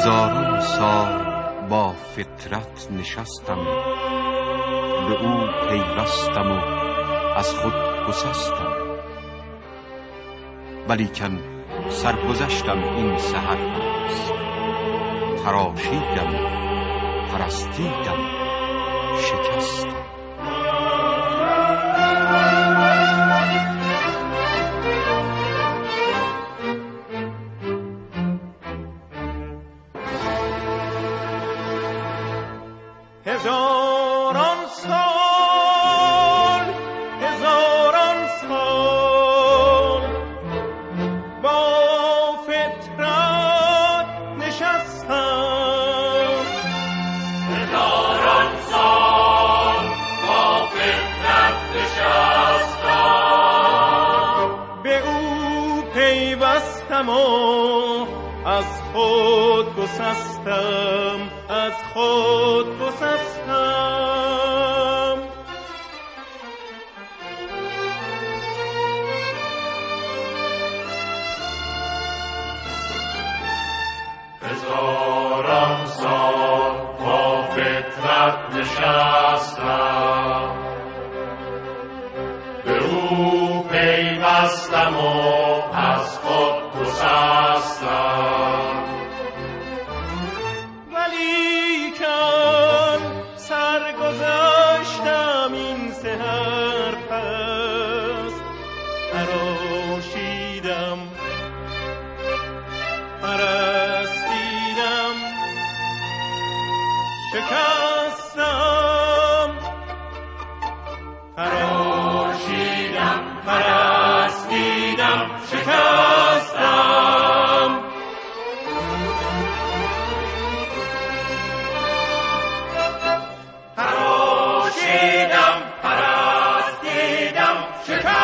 هزاران سال با فطرت نشستم، به او پیوستم و از خود گسستم. ولیکن سرگذشتم این سحر است، تراشیدم پرستیدم شکستم. هزاران سال با فطرت نشستم، هزاران سال با فطرت نشستم، به او پیوستم و از خود گسستم، از خود گسستم. هزاران سال با فطرت نشستم، به او پیوستم و از خود گسستم. ولیکن سرگذشتم این سحر پست، تراشیدم پرستیدم شکستم، تراشیدم پرستیدم شکستم. تراشیدم پرستیدم شکستم.